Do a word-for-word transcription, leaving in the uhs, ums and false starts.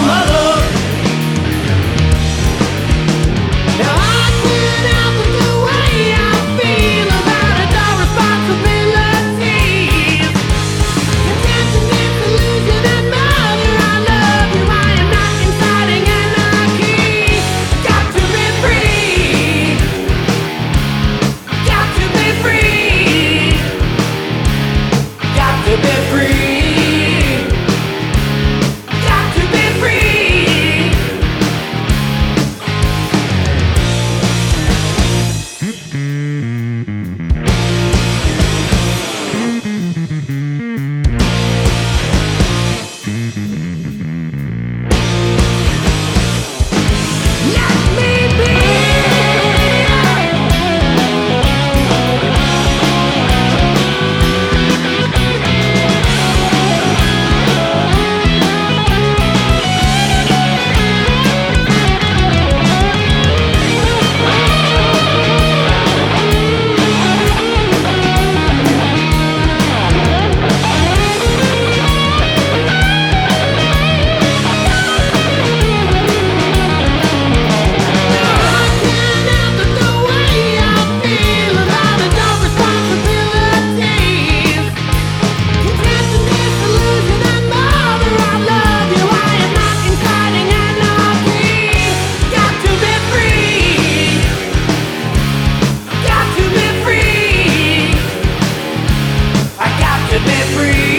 mother. Now I can't help but the way I feel about adult responsibilities. Contention, disillusion, and mother, I love you. I am not inciting anarchy. Got to be free. Got to be free. Got to be free. Got to be free. Let me be. Be free.